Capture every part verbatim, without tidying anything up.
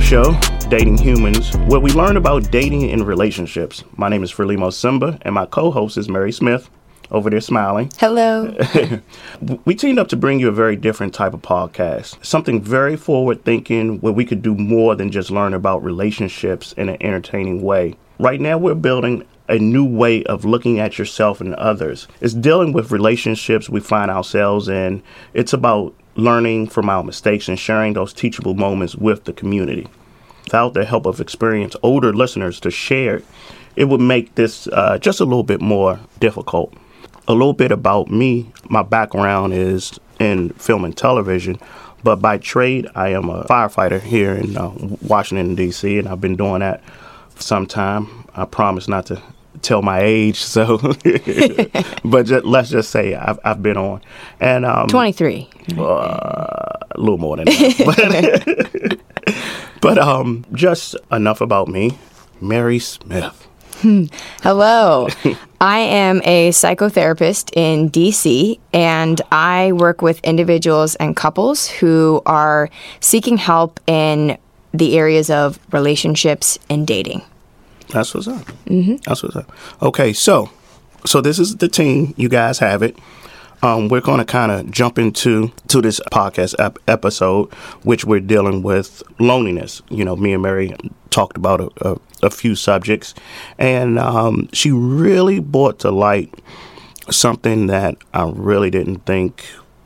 show, Dating Humans, where we learn about dating and relationships. My name is Frelimo Simba, and my co-host is Mary Smith, over there smiling. Hello. We teamed up to bring you a very different type of podcast, something very forward-thinking, where we could do more than just learn about relationships in an entertaining way. Right now, we're building a new way of looking at yourself and others. It's dealing with relationships we find ourselves in. It's about learning from our mistakes and sharing those teachable moments with the community. Without the help of experienced older listeners to share, it would make this uh, just a little bit more difficult. A little bit about me. My background is in film and television, but by trade, I am a firefighter here in uh, Washington, D C, and I've been doing that for some time. I promise not to tell my age, so but just, let's just say I've, I've been on. And um, twenty-three. Uh, a little more than that. But, but um, just enough about me. Mary Smith. Hello. I am a psychotherapist in D C, and I work with individuals and couples who are seeking help in the areas of relationships and dating. That's what's up. Mm-hmm. That's what's up. Okay, so so this is the team. You guys have it. Um, we're going to kind of jump into to this podcast ep- episode, which we're dealing with loneliness. You know, me and Mary talked about a, a, a few subjects, and um, she really brought to light something that I really didn't think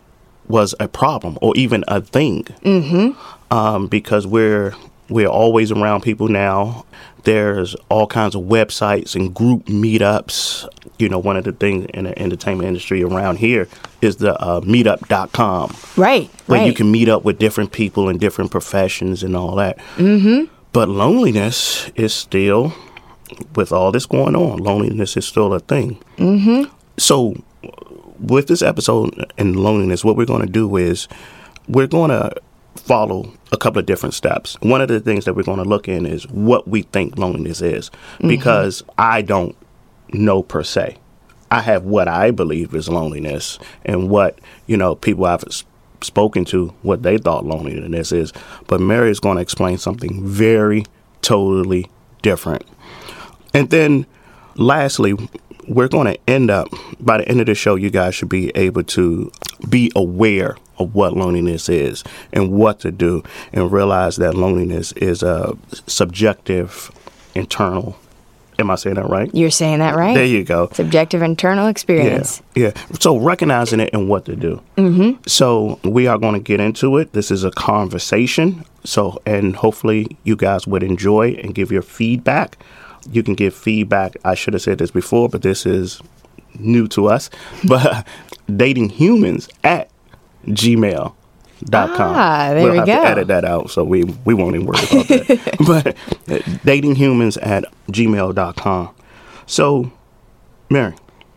was a problem or even a thing. Mm-hmm. Um, because we're we're always around people now. There's all kinds of websites and group meetups. You know, one of the things in the entertainment industry around here is the uh, meetup dot com. Right, where right. you can meet up with different people in different professions and all that. Mm-hmm. But loneliness is still, with all this going on, loneliness is still a thing. Mm-hmm. So with this episode and loneliness, what we're going to do is we're going to follow a couple of different steps. One of the things that we're going to look in is what we think loneliness is, mm-hmm. because I don't know per se. I have what I believe is loneliness and what, you know, people I've spoken to, what they thought loneliness is. But Mary is going to explain something very totally different. And then lastly, we're going to end up, by the end of the show, you guys should be able to be aware of what loneliness is and what to do, and realize that loneliness is a subjective, internal. Am I saying that right? You're saying that right. There you go. Subjective internal experience. Yeah. yeah. So recognizing it and what to do. Mm-hmm. So we are going to get into it. This is a conversation. So, and hopefully you guys would enjoy and give your feedback. You can give feedback. I should have said this before, but this is new to us. But dating humans at gmail dot com. Ah, there we'll we have go. to edit that out, so we, we won't even worry about that. But uh, dating humans at gmail dot com. So, Mary,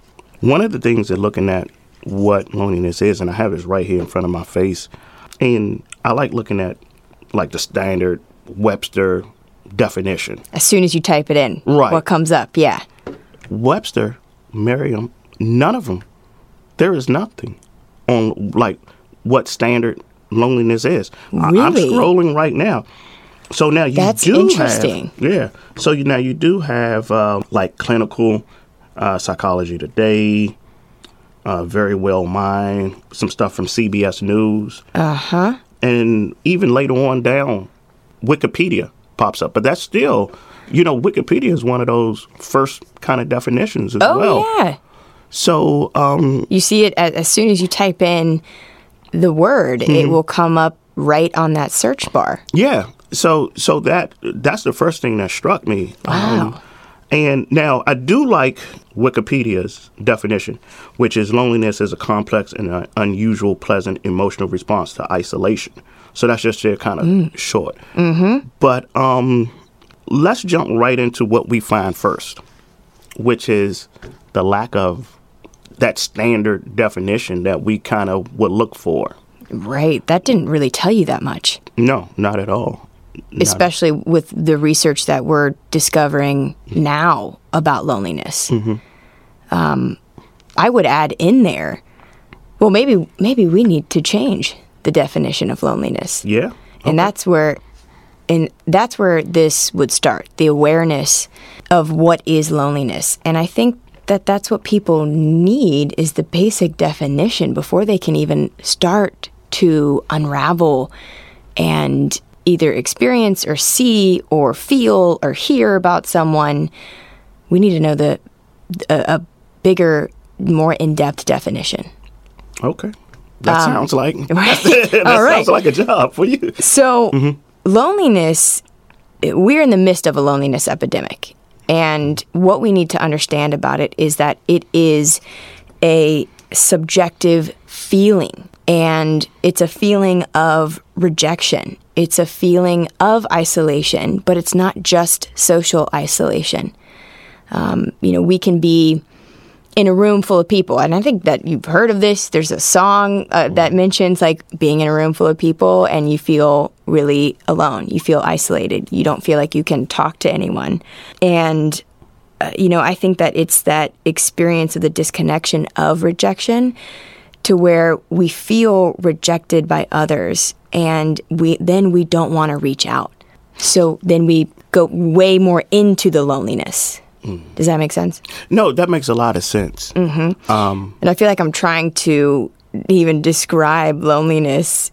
one of the things that looking at what loneliness is, and I have this right here in front of my face, and I like looking at like the standard Webster definition. As soon as you type it in, right. What comes up, yeah. Webster, Merriam, none of them. There is nothing on like what standard loneliness is. Really? I, I'm scrolling right now. So now you That's do interesting. have, yeah. So you, now you do have uh, like clinical uh, psychology today, uh, Very Well Mind, some stuff from C B S News. Uh-huh. And even later on down, Wikipedia pops up. But that's still, you know, Wikipedia is one of those first kind of definitions as oh, well. Oh, yeah. So, um, you see it as, as soon as you type in the word, mm-hmm. it will come up right on that search bar. Yeah. So, so that that's the first thing that struck me. Wow. Um, and now I do like Wikipedia's definition, which is loneliness is a complex and uh, unusual, pleasant emotional response to isolation. So that's just their kind of mm. short. Mm-hmm. But um, let's jump right into what we find first, which is the lack of that standard definition that we kind of would look for. Right. That didn't really tell you that much. No, not at all. Not Especially with the research that we're discovering now about loneliness. Mm-hmm. Um, I would add in there, well, maybe maybe we need to change the definition of loneliness. Yeah. Okay. And that's where And that's where this would start, the awareness of what is loneliness. And I think that that's what people need, is the basic definition before they can even start to unravel and either experience or see or feel or hear about someone. We need to know the a, a bigger, more in-depth definition. Okay. That um, sounds like right. that All right. sounds like a job for you. So mm-hmm. loneliness, we're in the midst of a loneliness epidemic. And what we need to understand about it is that it is a subjective feeling. And it's a feeling of rejection. It's a feeling of isolation, but it's not just social isolation. Um, you know, we can be in a room full of people. And I think that you've heard of this. There's a song uh, that mentions like being in a room full of people and you feel really alone. You feel isolated. You don't feel like you can talk to anyone. And, uh, you know, I think that it's that experience of the disconnection of rejection to where we feel rejected by others and we then we don't want to reach out. So then we go way more into the loneliness. Does that make sense? No, that makes a lot of sense. Mm-hmm. Um, and I feel like I'm trying to even describe loneliness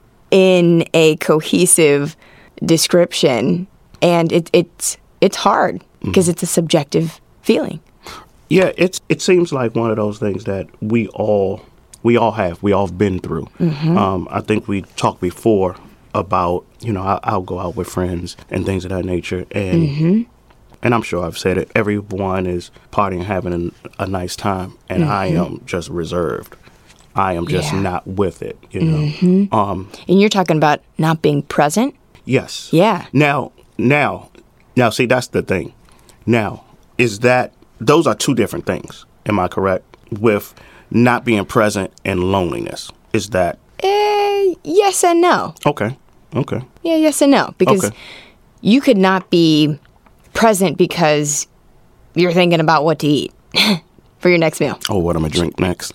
in a cohesive description, and it, it's it's hard because mm-hmm. it's a subjective feeling. Yeah, it's it seems like one of those things that we all we all have we all have been through. Mm-hmm. Um, I think we talked before about you know I, I'll go out with friends and things of that nature, and. Mm-hmm. And I'm sure I've said it, everyone is partying, having a, a nice time, and mm-hmm. I am just reserved. I am just yeah. not with it, you know. Mm-hmm. Um, and you're talking about not being present? Yes. Yeah. Now, now, now, see, that's the thing. Now, is that, those are two different things, am I correct? With not being present and loneliness. Is that? Uh, yes and no. Okay, okay. Yeah, yes and no. Because okay. you could not be present because you're thinking about what to eat for your next meal. Oh, what I'm going to drink next.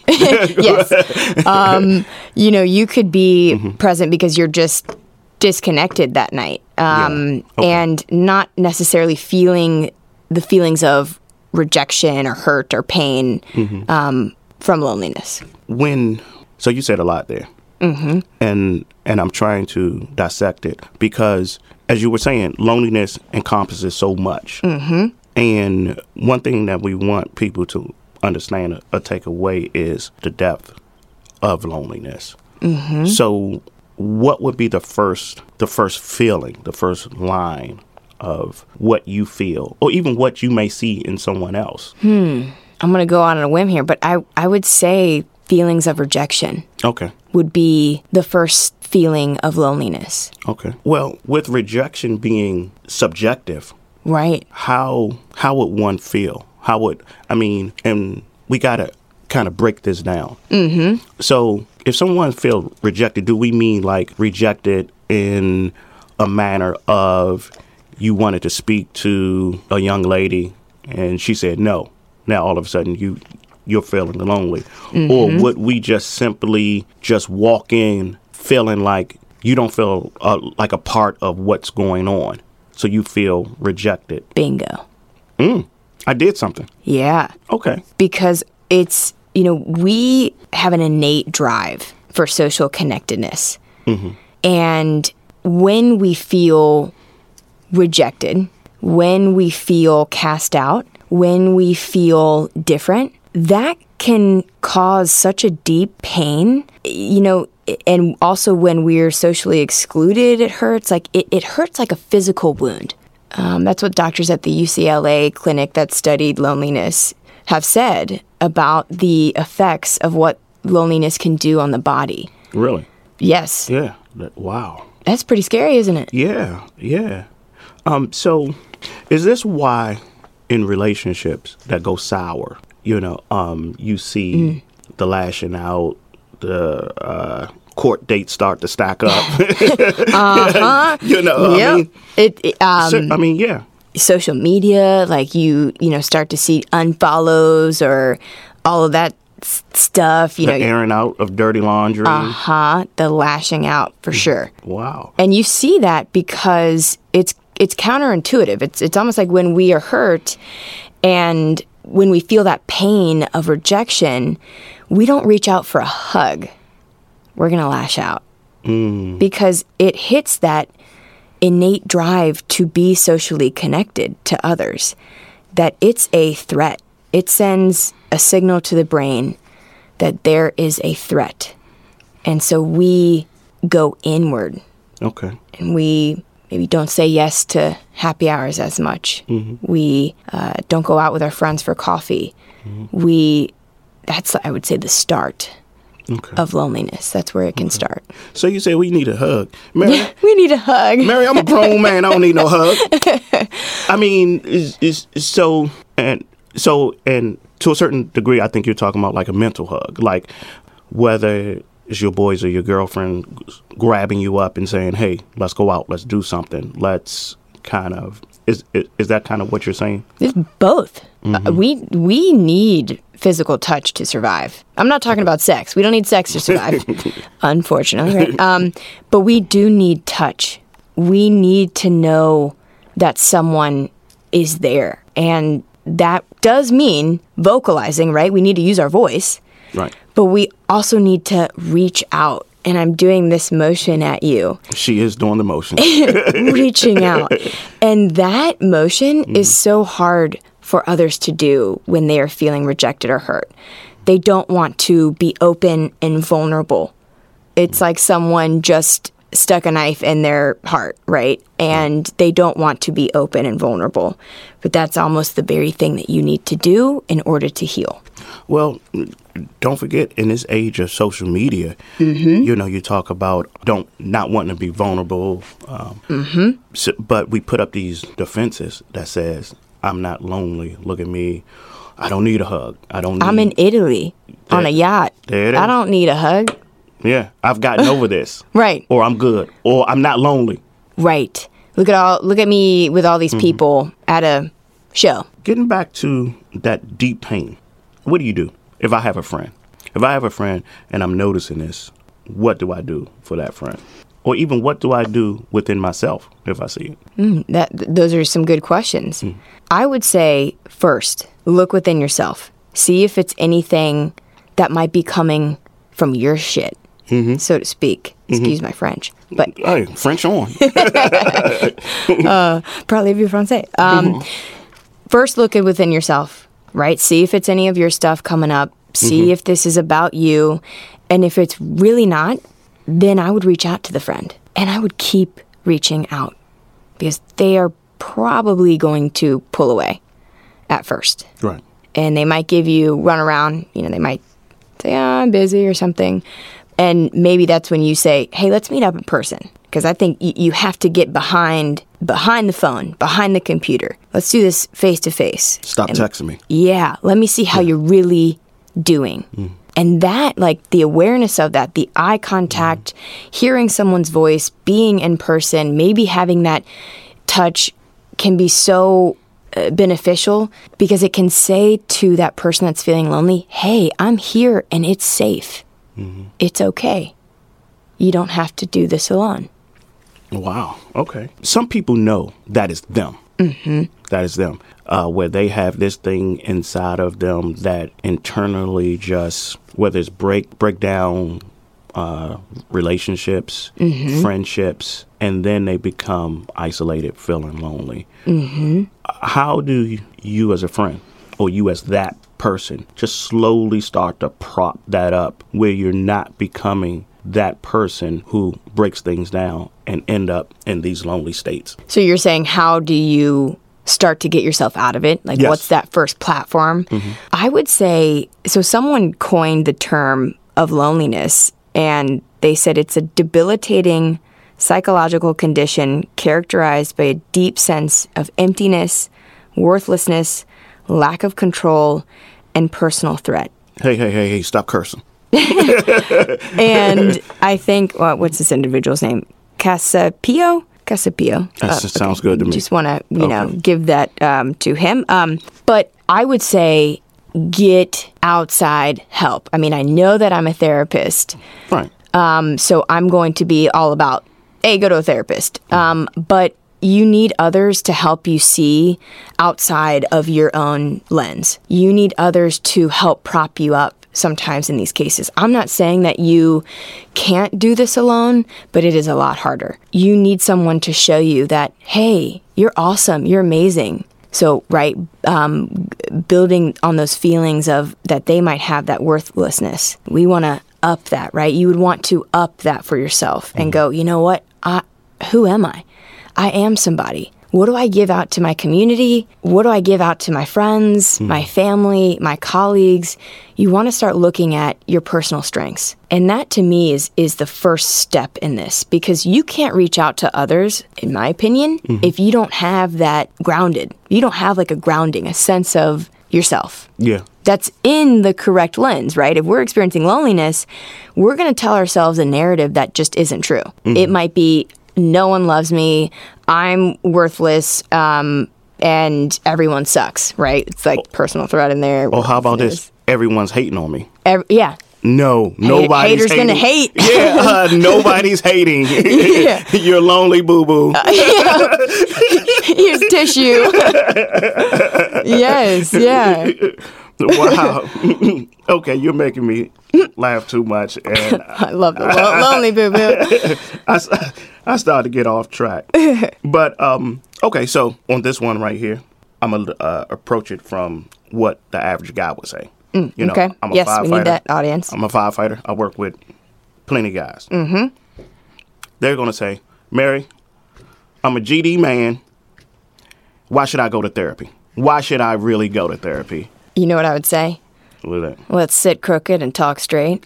Yes. Um, you know, you could be mm-hmm. present because you're just disconnected that night um, yeah. okay. and not necessarily feeling the feelings of rejection or hurt or pain mm-hmm. um, from loneliness. When, so you said a lot there. Mm-hmm. And and I'm trying to dissect it because, as you were saying, loneliness encompasses so much. Mm-hmm. And one thing that we want people to understand or, or take away is the depth of loneliness. Mm-hmm. So what would be the first, the first feeling, the first line of what you feel, or even what you may see in someone else? Hmm. I'm going to go on a whim here, but I, I would say feelings of rejection. Okay. Would be the first feeling of loneliness. Okay. Well, with rejection being subjective, right? How how would one feel? How would I mean? And we gotta kind of break this down. Mm-hmm. So, if someone feels rejected, do we mean like rejected in a manner of you wanted to speak to a young lady and she said no? Now all of a sudden you. You're feeling lonely. Mm-hmm. Or would we just simply just walk in feeling like you don't feel uh, like a part of what's going on? So you feel rejected. Bingo. Mm, I did something. Yeah. Okay. Because it's, you know, we have an innate drive for social connectedness. Mm-hmm. And when we feel rejected, when we feel cast out, when we feel different, that can cause such a deep pain, you know, and also when we're socially excluded, it hurts. Like, it, it hurts like a physical wound. Um, that's what doctors at the U C L A clinic that studied loneliness have said about the effects of what loneliness can do on the body. Really? Yes. Yeah. That, wow. That's pretty scary, isn't it? Yeah, yeah. Um. So, is this why in relationships that go sour, you know, um, you see mm. the lashing out, the uh, court dates start to stack up. uh-huh. You know, yep. I mean, it, it, um, so, I mean, yeah. Social media, like you, you know, start to see unfollows or all of that s- stuff, you The know. airing out of dirty laundry. Uh-huh, the lashing out for sure. Wow. And you see that because it's it's counterintuitive. It's it's almost like when we are hurt and when we feel that pain of rejection, we don't reach out for a hug. We're going to lash out. Mm. Because it hits that innate drive to be socially connected to others, that it's a threat. It sends a signal to the brain that there is a threat. And so we go inward. Okay. And we maybe don't say yes to happy hours as much. Mm-hmm. We uh, don't go out with our friends for coffee. Mm-hmm. We, that's, I would say, the start okay. of loneliness. That's where it can okay. start. So you say we need a hug. Mary, we need a hug. Mary, I'm a grown man. I don't need no hug. I mean, is is so, and so, and to a certain degree, I think you're talking about like a mental hug, like whether it's your boys or your girlfriend grabbing you up and saying, hey, let's go out, let's do something. Let's kind of, is is, is that kind of what you're saying? It's both. Mm-hmm. Uh, we we need physical touch to survive. I'm not talking about sex. We don't need sex to survive, unfortunately. Right? Um, but we do need touch. We need to know that someone is there. And that does mean vocalizing, right? We need to use our voice. Right. But we also need to reach out. And I'm doing this motion at you. She is doing the motion. Reaching out. And that motion mm-hmm. is so hard for others to do when they are feeling rejected or hurt. They don't want to be open and vulnerable. It's like someone just stuck a knife in their heart, right? And they don't want to be open and vulnerable. But that's almost the very thing that you need to do in order to heal. Well, don't forget, in this age of social media, mm-hmm. you know, you talk about don't not wanting to be vulnerable, um, mm-hmm. so, but we put up these defenses that says, I'm not lonely. Look at me. I don't need a hug. I don't need... I'm in Italy there, on a yacht. There it is. I don't need a hug. Yeah, I've gotten over this. Right. Or I'm good. Or I'm not lonely. Right. Look at all. Look at me with all these mm-hmm. people at a show. Getting back to that deep pain, what do you do if I have a friend? If I have a friend and I'm noticing this, what do I do for that friend? Or even what do I do within myself if I see it? Mm, that those are some good questions. Mm. I would say first, look within yourself. See if it's anything that might be coming from your shit, mm-hmm. so to speak. Excuse mm-hmm. my French, but hey, French on. uh, parlez-vous français? Um, mm-hmm. First, look within yourself. Right? See if it's any of your stuff coming up. See mm-hmm. if this is about you. And if it's really not, then I would reach out to the friend. And I would keep reaching out. Because they are probably going to pull away at first. Right. And they might give you run around. You know, they might say, oh, I'm busy or something. And maybe that's when you say, hey, let's meet up in person. Because I think y- you have to get behind behind the phone, behind the computer. Let's do this face to face. Stop and, texting me. Yeah. Let me see how yeah. you're really doing. Mm. And that, like the awareness of that, the eye contact, mm. hearing someone's voice, being in person, maybe having that touch can be so uh, beneficial because it can say to that person that's feeling lonely, hey, I'm here and it's safe. Mm-hmm. It's okay. You don't have to do this alone. Wow. Okay. Some people know that is them. Mm-hmm. That is them. Uh, where they have this thing inside of them that internally just, whether it's break break down uh, relationships, mm-hmm. friendships, and then they become isolated, feeling lonely. Mm-hmm. How do you as a friend, or you as that person, just slowly start to prop that up where you're not becoming that person who breaks things down and end up in these lonely states? So you're saying, how do you start to get yourself out of it? Like, yes. What's that first platform? Mm-hmm. I would say, so someone coined the term of loneliness, and they said it's a debilitating psychological condition characterized by a deep sense of emptiness, worthlessness, lack of control, and personal threat. Hey, hey, hey, hey, stop cursing. And I think, well, what's this individual's name? Casapio? Casapio. That uh, sounds okay. good to me. Just want to, you okay. know, give that um, to him. Um, but I would say get outside help. I mean, I know that I'm a therapist. Right. Um, so I'm going to be all about, hey, go to a therapist. Um, but you need others to help you see outside of your own lens. You need others to help prop you up sometimes in these cases. I'm not saying that you can't do this alone, but it is a lot harder. You need someone to show you that, hey, you're awesome, you're amazing. So, right, um, building on those feelings of that they might have that worthlessness. We want to up that, right? You would want to up that for yourself and go, you know what? I, who am I? I am somebody. What do I give out to my community? What do I give out to my friends, mm. my family, my colleagues? You want to start looking at your personal strengths. And that to me is is the first step in this, because you can't reach out to others, in my opinion, mm-hmm. if you don't have that grounded. You don't have like a grounding, a sense of yourself. Yeah. That's in the correct lens, right? If we're experiencing loneliness, we're going to tell ourselves a narrative that just isn't true. Mm-hmm. It might be, no one loves me, I'm worthless, um, and everyone sucks, right? It's like oh. personal threat in there. Oh, how about this? Everyone's hating on me. Every, yeah. No, nobody's Haters hating. gonna hate. Yeah, uh, nobody's hating. Yeah. You're lonely, boo-boo. Uh, yeah. Here's tissue. Yes, yeah. Wow. Okay, you're making me laugh too much. And I love the lo- lonely boo-boo. I, I started to get off track. But, um, okay, so on this one right here, I'm going to uh, approach it from what the average guy would say. Mm, you know, okay. I'm a yes, firefighter. We need that audience. I'm a firefighter. I work with plenty of guys. Mm-hmm. They're going to say, Mary, I'm a G D man. Why should I go to therapy? Why should I really go to therapy? You know what I would say? What is that? Let's sit crooked and talk straight.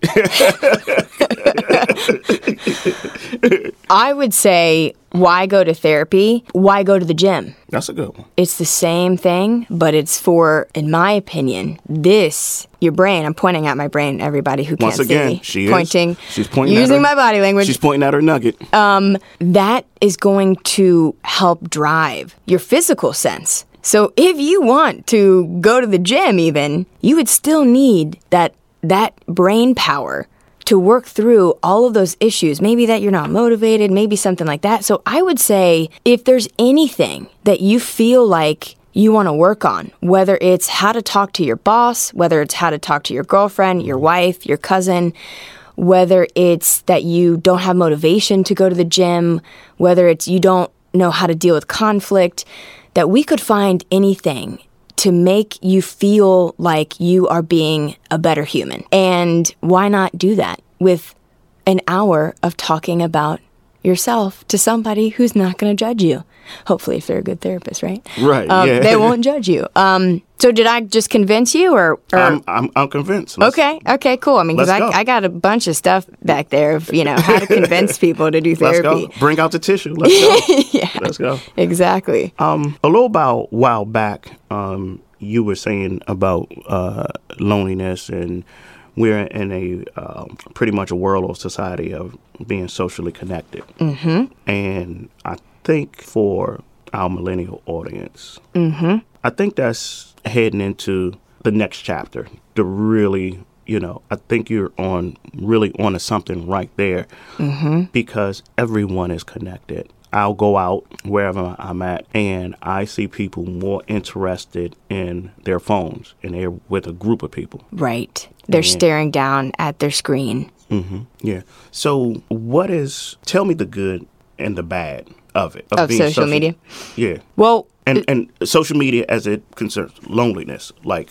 I would say, why go to therapy? Why go to the gym? That's a good one. It's the same thing, but it's for, in my opinion, this, your brain. I'm pointing at my brain, everybody who Once can't again, see me. she is. Pointing, She's pointing using at her, my body language. She's pointing at her nugget. Um, that is going to help drive your physical sense. So if you want to go to the gym even, you would still need that that brain power to work through all of those issues. Maybe that you're not motivated, maybe something like that. So I would say if there's anything that you feel like you want to work on, whether it's how to talk to your boss, whether it's how to talk to your girlfriend, your wife, your cousin, whether it's that you don't have motivation to go to the gym, whether it's you don't know how to deal with conflict, that we could find anything to make you feel like you are being a better human. And why not do that with an hour of talking about yourself to somebody who's not going to judge you? Hopefully, if they're a good therapist, right? Right, um, yeah. They won't judge you. Um, so did I just convince you or? or... I'm, I'm I'm convinced. Let's, okay, okay, cool. I mean, because I, I got a bunch of stuff back there of, you know, how to convince people to do therapy. Let's go. Bring out the tissue. Let's go. Yeah, let's go. Exactly. Um, a little about while back, um, you were saying about uh, loneliness, and we're in a uh, pretty much a world or society of being socially connected. Mm-hmm. And I think for our millennial audience, mm-hmm. I think that's heading into the next chapter to really, you know, I think you're on really onto something right there, mm-hmm. because everyone is connected. I'll go out wherever I'm at, and I see people more interested in their phones, and they're with a group of people. Right. They're and, staring down at their screen. Mm-hmm. Yeah. So what is, tell me the good and the bad of it. Of, of social, social media? Yeah. Well. And, it, and social media as it concerns loneliness, like.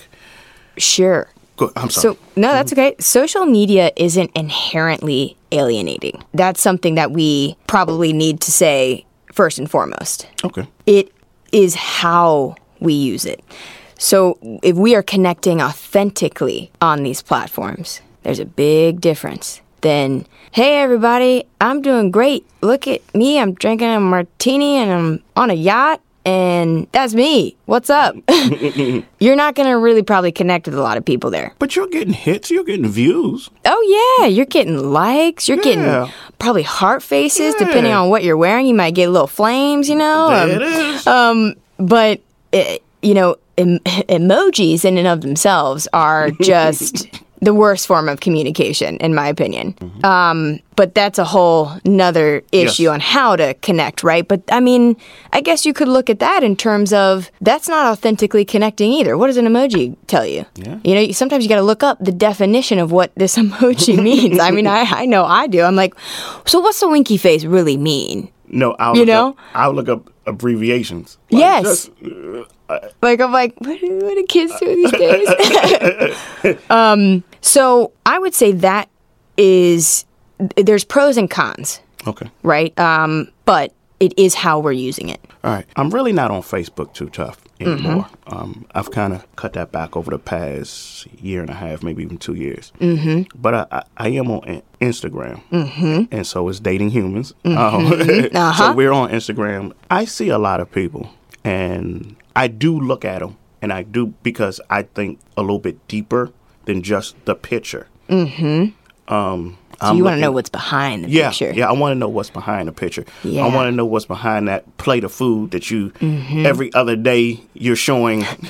Sure. Go, I'm sorry. So, no, that's okay. Social media isn't inherently alienating. That's something that we probably need to say first and foremost. Okay. It is how we use it. So if we are connecting authentically on these platforms, there's a big difference than, hey, everybody, I'm doing great. Look at me. I'm drinking a martini and I'm on a yacht. And that's me. What's up? You're not going to really probably connect with a lot of people there. But you're getting hits. You're getting views. Oh, yeah. You're getting likes. You're yeah. getting probably heart faces, yeah. depending on what you're wearing. You might get little flames, you know? There um, it is. Um, but it, you know, em- emojis in and of themselves are just the worst form of communication, in my opinion. Mm-hmm. Um, but that's a whole nother issue yes. on how to connect, right? But I mean, I guess you could look at that in terms of that's not authentically connecting either. What does an emoji tell you? Yeah. You know, sometimes you got to look up the definition of what this emoji means. I mean, I, I know I do. I'm like, so what's the winky face really mean? No, I'll you look know? Up, I'll look up abbreviations. Like yes. Just, uh, like, I'm like, what, what do kids do these days? um, so I would say that is, there's pros and cons. Okay. Right? Um, but it is how we're using it. All right. I'm really not on Facebook too tough anymore. Mm-hmm. Um, I've kind of cut that back over the past year and a half, maybe even two years. Mm-hmm. But I, I, I am on Instagram. Mm-hmm. And so is Dating Humans. Mm-hmm. Um, uh-huh. So we're on Instagram. I see a lot of people, and I do look at them, and I do because I think a little bit deeper than just the picture. Mm-hmm. Um, so I'm you want to know what's behind the yeah, picture. Yeah, I want to know what's behind the picture. Yeah. I want to know what's behind that plate of food that you, mm-hmm. every other day, you're showing. uh,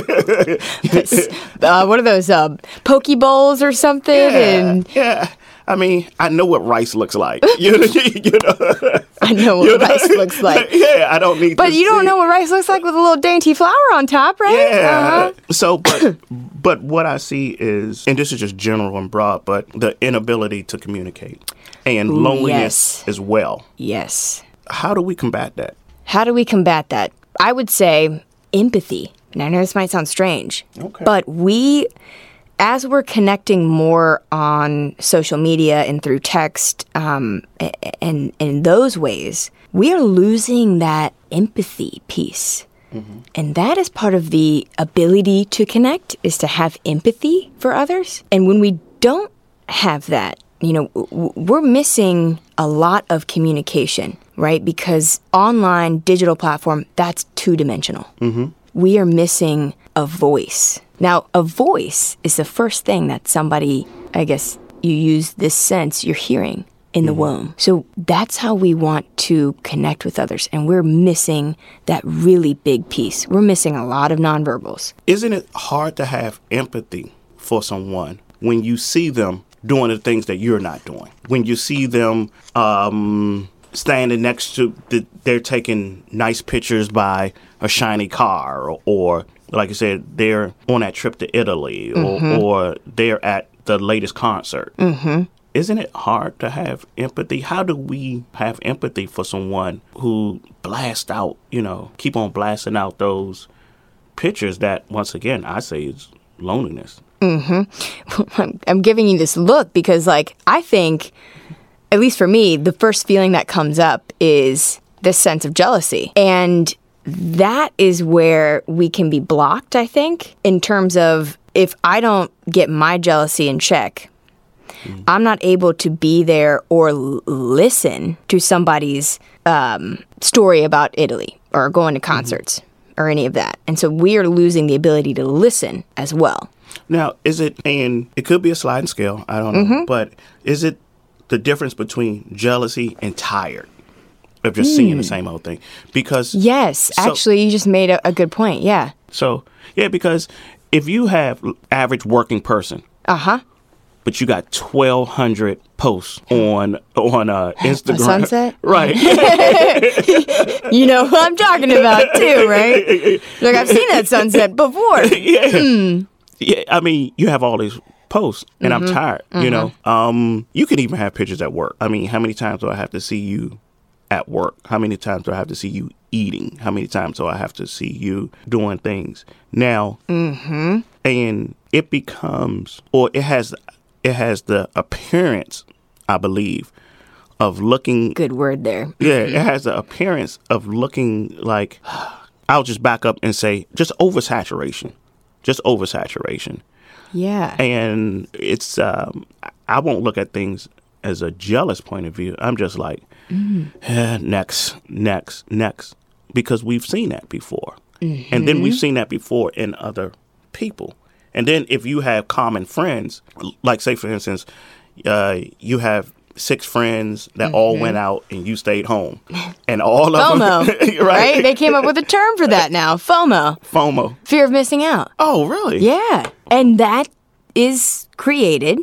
what are those, uh, poke bowls or something? Yeah, and yeah. I mean, I know what rice looks like. You know, you know? I know what you know? rice looks like. Yeah, I don't need but to you don't see. know what rice looks like with a little dainty flour on top, right? Yeah. Uh-huh. So, but, but what I see is, and this is just general and broad, but the inability to communicate and Ooh, loneliness yes. as well. Yes. How do we combat that? How do we combat that? I would say empathy. And I know this might sound strange, okay. but we... as we're connecting more on social media and through text um, and, and in those ways, we are losing that empathy piece. Mm-hmm. And that is part of the ability to connect, is to have empathy for others. And when we don't have that, you know, w- we're missing a lot of communication, right? Because online, digital platform, that's two-dimensional. Mm-hmm. We are missing a voice. Now, a voice is the first thing that somebody, I guess you use this sense, you're hearing in the mm-hmm. womb. So that's how we want to connect with others. And we're missing that really big piece. We're missing a lot of nonverbals. Isn't it hard to have empathy for someone when you see them doing the things that you're not doing? When you see them um, standing next to, the, they're taking nice pictures by a shiny car, or, or like I said, they're on that trip to Italy, or, mm-hmm. or they're at the latest concert. Mm-hmm. Isn't it hard to have empathy? How do we have empathy for someone who blasts out, you know, keep on blasting out those pictures that, once again, I say is loneliness? Mm-hmm. I'm, I'm giving you this look because, like, I think, at least for me, the first feeling that comes up is this sense of jealousy. And that is where we can be blocked, I think, in terms of if I don't get my jealousy in check, mm. I'm not able to be there or l- listen to somebody's um, story about Italy or going to concerts mm-hmm. or any of that. And so we are losing the ability to listen as well. Now, is it, and it could be a sliding scale, I don't know, mm-hmm. but is it the difference between jealousy and tired? Of just mm. seeing the same old thing. Because yes, so, actually, you just made a, a good point. Yeah. So yeah, because if you have average working person, uh huh, but you got twelve hundred posts on on uh, Instagram, a sunset, right? You know who I'm talking about too, right? Like I've seen that sunset before. Yeah. Mm. Yeah. I mean, you have all these posts, and mm-hmm. I'm tired. Mm-hmm. You know, um, you can even have pictures at work. I mean, how many times do I have to see you at work? How many times do I have to see you eating? How many times do I have to see you doing things? Now, mm-hmm. and it becomes, or it has, it has the appearance, I believe, of looking. Good word there. Yeah, it has the appearance of looking like, I'll just back up and say, just oversaturation, just oversaturation. Yeah. And it's, um, I won't look at things as a jealous point of view. I'm just like, mm. eh, next, next, next, because we've seen that before. Mm-hmm. And then we've seen that before in other people. And then if you have common friends, like say, for instance, uh, you have six friends that mm-hmm. all went out and you stayed home. And all of FOMO, them. right? right? They came up with a term for that now. FOMO. FOMO. Fear of missing out. Oh, really? Yeah. And that is created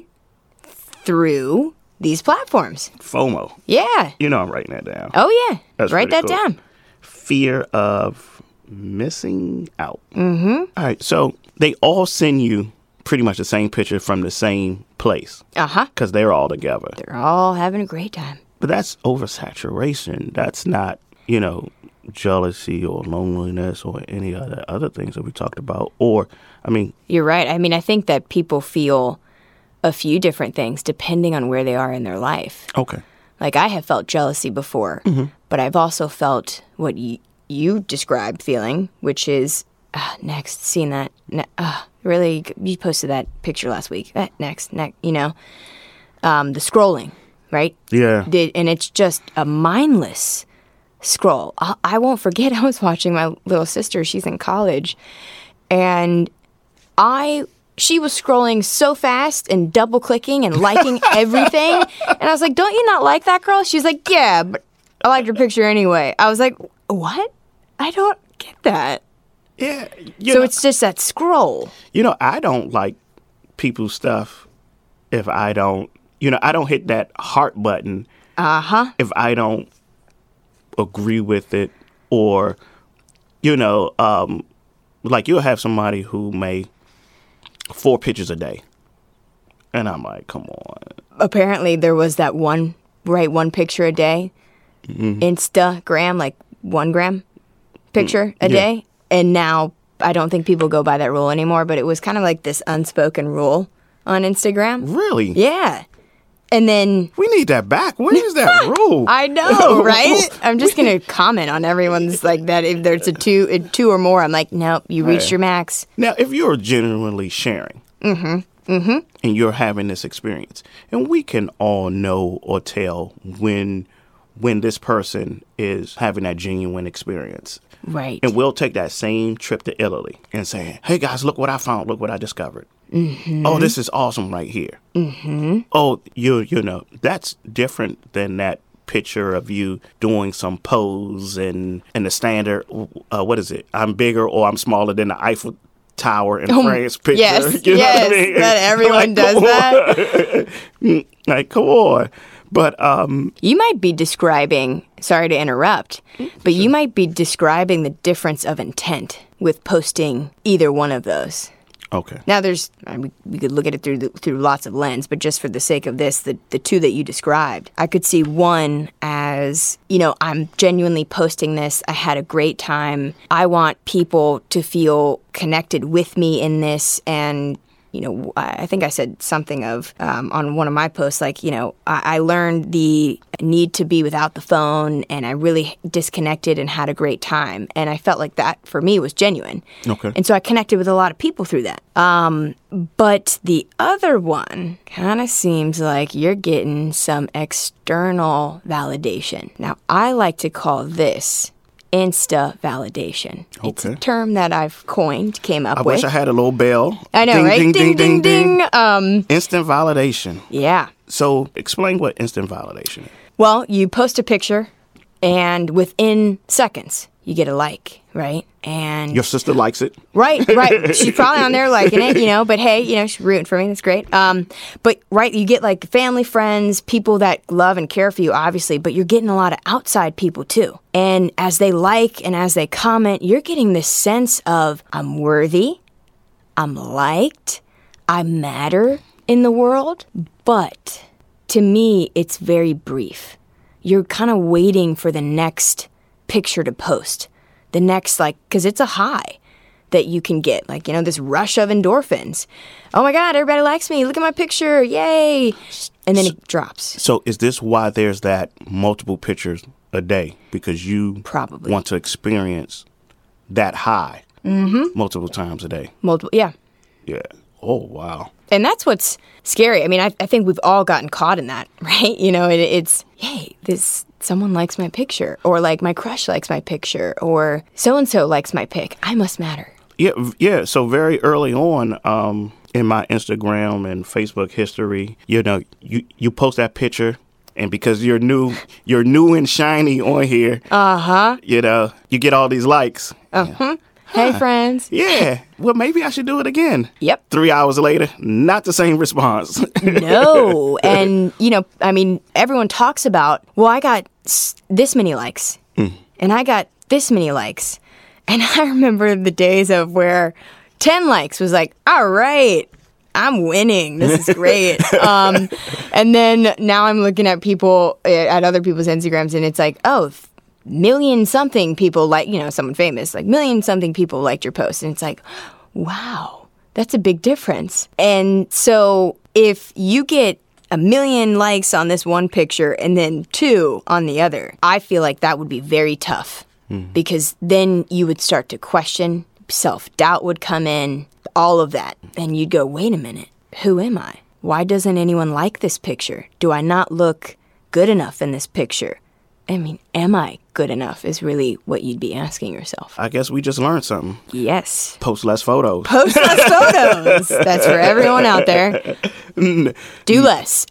through these platforms. FOMO. Yeah. You know I'm writing that down. Oh, yeah. That's Write that cool. down. Fear of missing out. Mm-hmm. All right. So they all send you pretty much the same picture from the same place. Uh-huh. Because they're all together. They're all having a great time. But that's oversaturation. That's not, you know, jealousy or loneliness or any other other things that we talked about. Or, I mean... You're right. I mean, I think that people feel a few different things depending on where they are in their life. Okay. Like, I have felt jealousy before, mm-hmm. but I've also felt what you, you described feeling, which is, uh, next, seeing that... Ne- uh, Really, you posted that picture last week. Eh, next, next, you know, um, the scrolling, right? Yeah. The, and it's just a mindless scroll. I, I won't forget. I was watching my little sister. She's in college, and I she was scrolling so fast and double clicking and liking everything. And I was like, "Don't you not like that girl?" She's like, "Yeah, but I liked her picture anyway." I was like, "What? I don't get that." Yeah. So know, it's just that scroll. You know, I don't like people's stuff if I don't, you know, I don't hit that heart button. Uh-huh. If I don't agree with it or, you know, um, like you'll have somebody who may four pictures a day. And I'm like, come on. Apparently there was that one, right, one picture a day. Mm-hmm. Instagram, like one gram picture a yeah. day. And now, I don't think people go by that rule anymore, but it was kind of like this unspoken rule on Instagram. Really? Yeah. And then... We need that back. When is that rule? I know, right? I'm just going to comment on everyone's like that. If there's a two, a two or more, I'm like, nope, you reached your max. Now, if you're genuinely sharing, mm-hmm, mm-hmm. and you're having this experience, and we can all know or tell when when this person is having that genuine experience. Right. And we'll take that same trip to Italy and say, hey, guys, look what I found. Look what I discovered. Mm-hmm. Oh, this is awesome right here. Mm-hmm. Oh, you you know, that's different than that picture of you doing some pose and, and the standard, uh, what is it? I'm bigger or I'm smaller than the Eiffel Tower in oh, France picture. Yes, you know yes, what I mean? that everyone like, does that. Like, come on. But um, you might be describing, sorry to interrupt, but you might be describing the difference of intent with posting either one of those. Okay. Now, there's, I mean, we could look at it through the, through lots of lens, but just for the sake of this, the, the two that you described, I could see one as, you know, I'm genuinely posting this. I had a great time. I want people to feel connected with me in this, and you know, I think I said something of um, on one of my posts, like, you know, I, I learned the need to be without the phone, and I really disconnected and had a great time. And I felt like that for me was genuine. Okay. And so I connected with a lot of people through that. Um, but the other one kind of seems like you're getting some external validation. Now, I like to call this Insta validation. Okay. It's a term that I've coined, came up I with. I wish I had a little bell. I know, ding, right? Ding, ding, ding, ding. ding. Um, instant validation. Yeah. So explain what instant validation is. Well, you post a picture, and within seconds, you get a like, right? And your sister likes it. Right, right. She's probably on there liking it, you know, but hey, you know, she's rooting for me. That's great. Um, but, right, you get, like, family, friends, people that love and care for you, obviously, but you're getting a lot of outside people, too. And as they like and as they comment, you're getting this sense of, I'm worthy, I'm liked, I matter in the world. But to me, it's very brief. You're kind of waiting for the next picture to post. The next, like, because it's a high that you can get, like, you know, this rush of endorphins. Oh my God, everybody likes me. Look at my picture. Yay. And then it drops. So is this why there's that multiple pictures a day? Because you probably want to experience that high mm-hmm. multiple times a day. Multiple, yeah. Yeah. Oh, wow. And that's what's scary. I mean, I, I think we've all gotten caught in that, right? You know, it, it's, hey, this someone likes my picture, or like my crush likes my picture, or so-and-so likes my pic. I must matter. Yeah, yeah. So very early on um, in my Instagram and Facebook history, you know, you, you post that picture And because you're new, you're new and shiny on here. Uh huh. You know, you get all these likes. Uh huh. Hey, Huh. friends. Yeah. Well, maybe I should do it again. Yep. Three hours later, not the same response. No. And, you know, I mean, everyone talks about, well, I got s- this many likes Mm. and I got this many likes. And I remember the days of where ten likes was like, all right, I'm winning. This is great. um, and then now I'm looking at people, eh, at other people's Instagrams, and it's like, oh, th- million something people like, you know, someone famous, like million something people liked your post. And it's like, wow, that's a big difference. And so if you get a million likes on this one picture and then two on the other, I feel like that would be very tough because then you would start to question, self-doubt would come in, all of that. And you'd go, wait a minute, who am I? Why doesn't anyone like this picture? Do I not look good enough in this picture? I mean, am I good enough is really what you'd be asking yourself. I guess we just learned something. Yes. Post less photos. Post less photos. That's for everyone out there. Do less.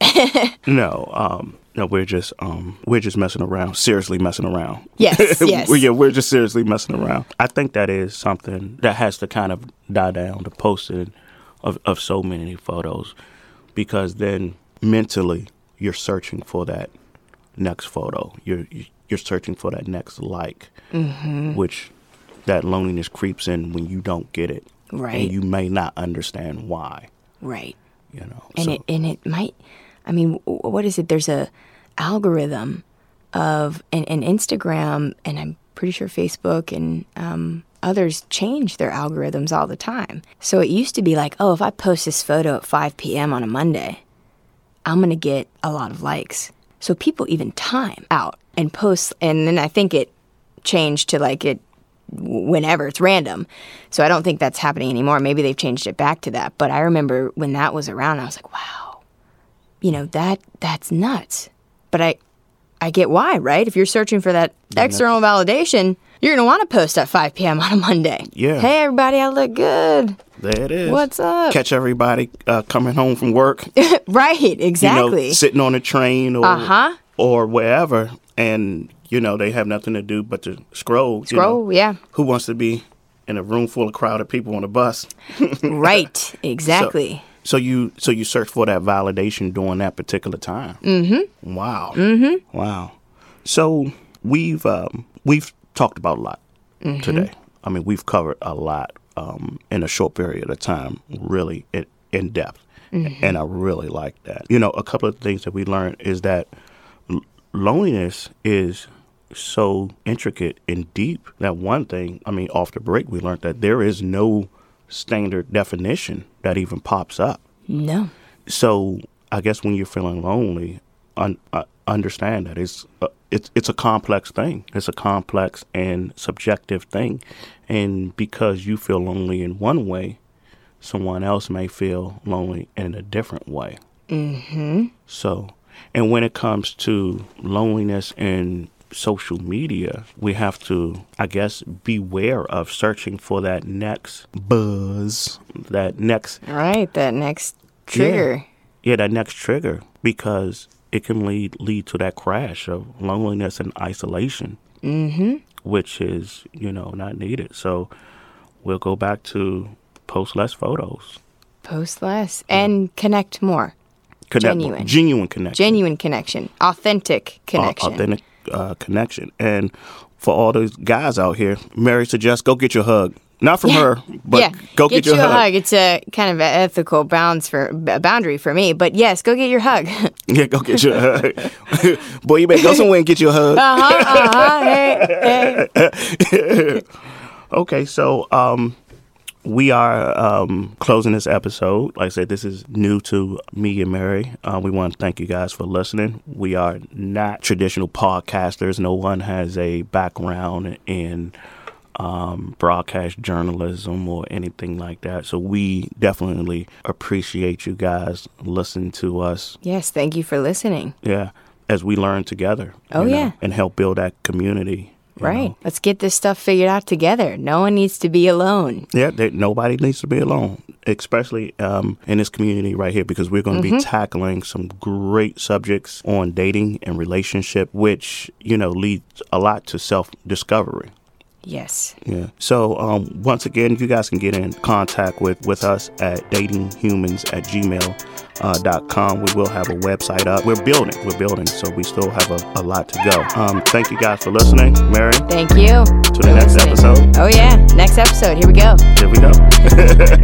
No, um, no, we're just um, we're just messing around. Seriously, messing around. Yes, yes. we, yeah, we're just seriously messing around. I think that is something that has to kind of die down. The posting of of so many photos, because then mentally you're searching for that next photo. You're you're searching for that next like, mm-hmm. which that loneliness creeps in when you don't get it, Right. and you may not understand why. Right. You know, And so. it and it might, I mean, w- what is it? There's a algorithm of, and, and Instagram, and I'm pretty sure Facebook and um, others change their algorithms all the time. So it used to be like, oh, if I post this photo at five p.m. on a Monday, I'm going to get a lot of likes. So people even time out and post, and then I think it changed to like it whenever, it's random. So I don't think that's happening anymore. Maybe they've changed it back to that. But I remember when that was around, I was like, wow, you know, that that's nuts. But I I get why, right? If you're searching for that external validation, you're going to want to post at five p.m. on a Monday. Yeah. Hey, everybody, I look good. There it is. What's up? Catch everybody uh, coming home from work. Right, exactly. You know, sitting on a train or Uh-huh. or wherever, and you know they have nothing to do but to scroll. you Scroll, know. yeah. Who wants to be in a room full of crowded people on a bus? Right, exactly. So you so you search for that validation during that particular time. Mm-hmm. Wow. Mm-hmm. Wow. So we've um, we've talked about a lot Mm-hmm. today. I mean, we've covered a lot um, in a short period of time, really in, in depth, Mm-hmm. and I really like that. You know, a couple of things that we learned is that l- loneliness is so intricate and deep that one thing, I mean, off the break, we learned that there is no standard definition that even pops up. No. So I guess when you're feeling lonely, un- uh, understand that it's uh, it's it's a complex thing. It's a complex and subjective thing, and because you feel lonely in one way, someone else may feel lonely in a different way. Mm-hmm. So, and when it comes to loneliness in social media, we have to, I guess, beware of searching for that next buzz, that next All right, that next trigger. Yeah, that next trigger, because it can lead lead to that crash of loneliness and isolation, Mm-hmm. which is, you know, not needed. So we'll go back to post less photos. Post less and connect more. Connect, Genuine. Genuine connection. Genuine connection. Authentic Au- connection. Authentic uh, connection. And for all those guys out here, Mary suggests go get your hug. Not from Yeah. her, but yeah. go get, your you a hug. hug. It's a kind of an ethical bounds for a boundary for me. But yes, go get your hug. Yeah, go get your hug. Boy, you better go somewhere and get your hug. uh-huh, uh-huh. Hey, hey. Okay, so um, we are um, closing this episode. Like I said, this is new to me and Mary. Uh, we want to thank you guys for listening. We are not traditional podcasters. No one has a background in um, broadcast journalism or anything like that. So we definitely appreciate you guys listening to us. Yes, thank you for listening. Yeah, as we learn together. Oh, you know, yeah. and help build that community. you Right. know. Let's get this stuff figured out together. No one needs to be alone. Yeah, they, nobody needs to be alone. especially um, in this community right here, because we're going to mm-hmm. be tackling some great subjects on dating and relationship, which, you know, leads a lot to self-discovery. Yes. Yeah. So um, once again, you guys can get in contact with, with us at datinghumans at gmail dot com. We will have a website up. We're building. We're building. So we still have a, a lot to go. Um, thank you guys for listening. Mary. Thank you. To the next listening. episode. Oh, yeah. Next episode. Here we go. Here we go.